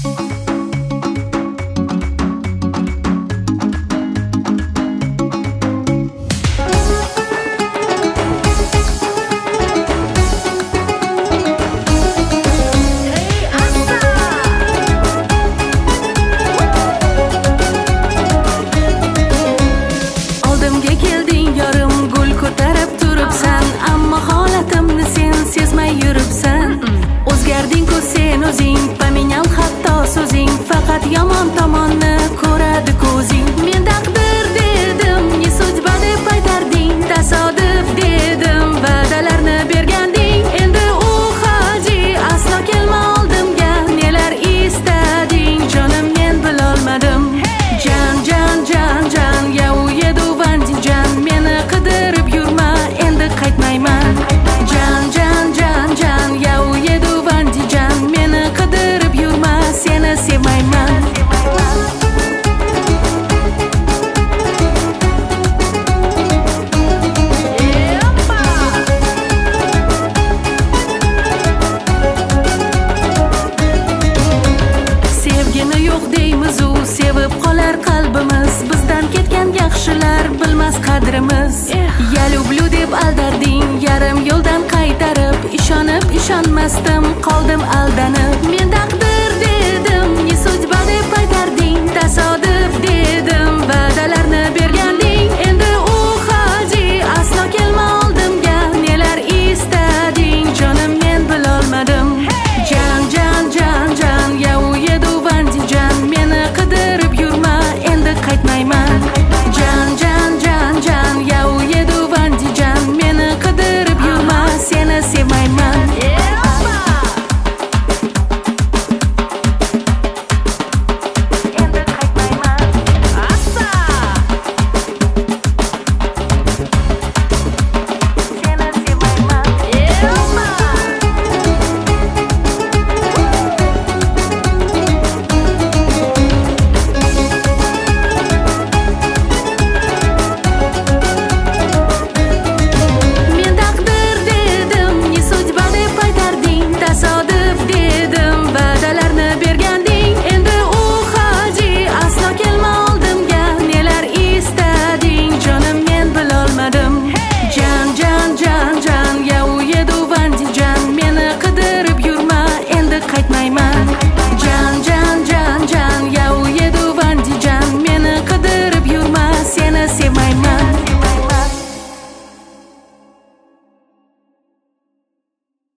Yomon tomonni ko'radi ko'zing. Men taqdir dedim, ne sudba deb qaytarding. Tasodif dedim, va'dalarni berganding. Endi u haji aslo kelma oldimga. Nelar istading, jonim men bilolmadim. Jan jan jan jan, ya u yeduvan jan. Meni qidirib yurma, endi qaytmayman. Jan jan jan jan, ya u yeduvan jan. Meni qidirib yurma, seni sevmayman. Sevgini yo'q deymiz, u sevib qolar qalbimiz. Bizdan ketgan yaxshilar bilmas qadrimiz. Ya люблю deb aldarding, yarim yo'ldan qaytarib. Ishonib ishonmasdim, qoldim aldanib.